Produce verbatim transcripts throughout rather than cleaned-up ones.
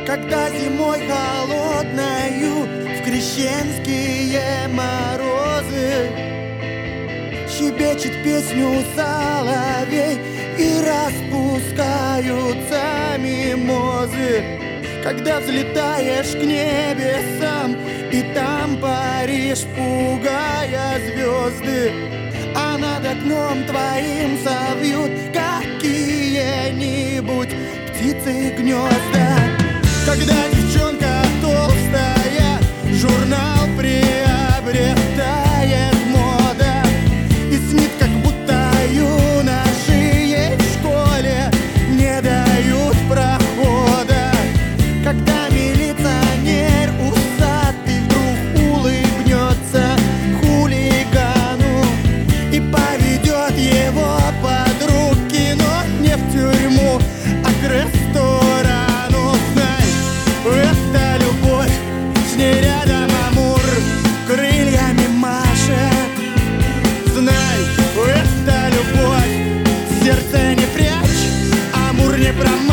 Когда зимой холодною в крещенские морозы щебечет песню соловей и распускаются мимозы. Когда взлетаешь к небесам и там паришь, пугая звезды, а над окном твоим совьют какие-нибудь птицы гнезда. Когда девчонка толстая журнал приобретает мода и снит, как будто юноши ей в школе не дают прохода. Когда милиционер усатый вдруг улыбнется хулигану и поведет его под руки, но не в тюрьму, а к ресторану. Знай, это любовь, с ней рядом Амур крыльями машет. Знай, это любовь, сердце не прячь, Амур не промажет.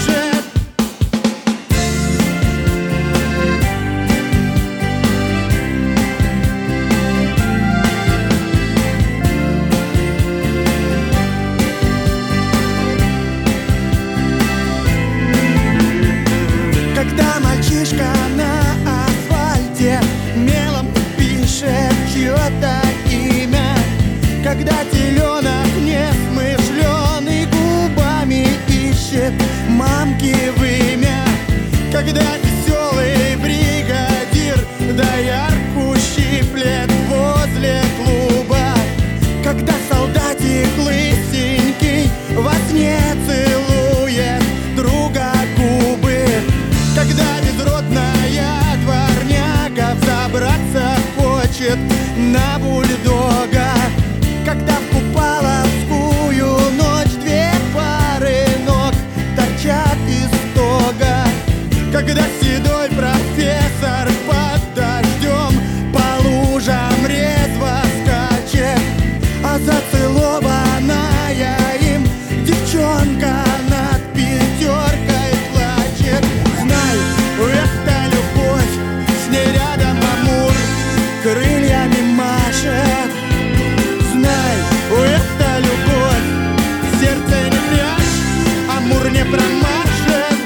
Когда мальчишка на асфальте мелом пишет чье-то имя, когда теленок несмышленый губами ищет мамки вымя, когда веселый бригадир доярку щиплет возле клуба, когда солдатик лысенький во сне целует друга губы, когда безродная дворняга взобраться хочет на бульдога, когда в купаловскую ночь две пары ног торчат из стога, когда седой профессор под дождем по лужам резво скачет, а зацелованная им девчонка над пятеркой плачет. Знай, это любовь, с ней рядом Амур крыльями машет. Знай, это любовь, сердце не прячь, Амур не промажет.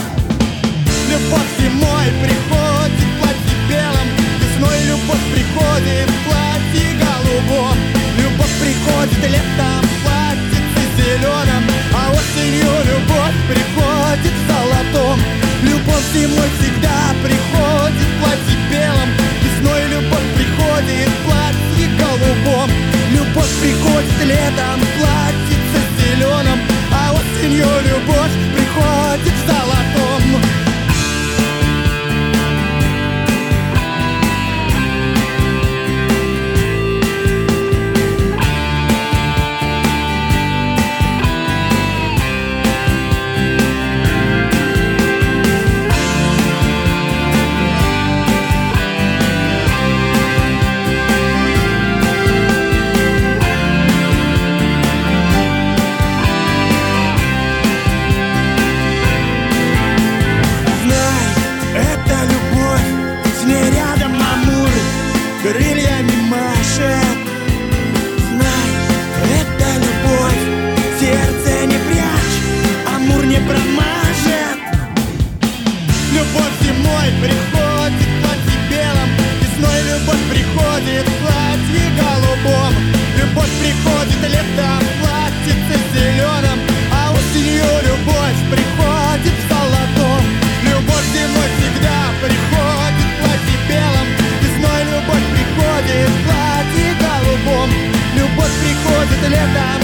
Любовь зимой приходит в платье белом, весной любовь приходит в платье голубом, любовь приходит летом в платьице зеленом, а осенью любовь приходит в золотом. Любовь зимой всегда приходит в платье белом, весной любовь приходит в платье голубом, любовь приходит летом в платьице зеленом, а осенью любовь приходит в золотом. Крыльями машет. Знай, это любовь, сердце не прячь, Амур не промажет. Любовь зимой приходит в платье белом, весной любовь приходит в платье голубом, любовь приходит летом в платьице зеленом, а осенью любовь приходит в золотом. Любовь зимой всегда приходит в платье белом, весной любовь приходит в платье голубом, любовь приходит летом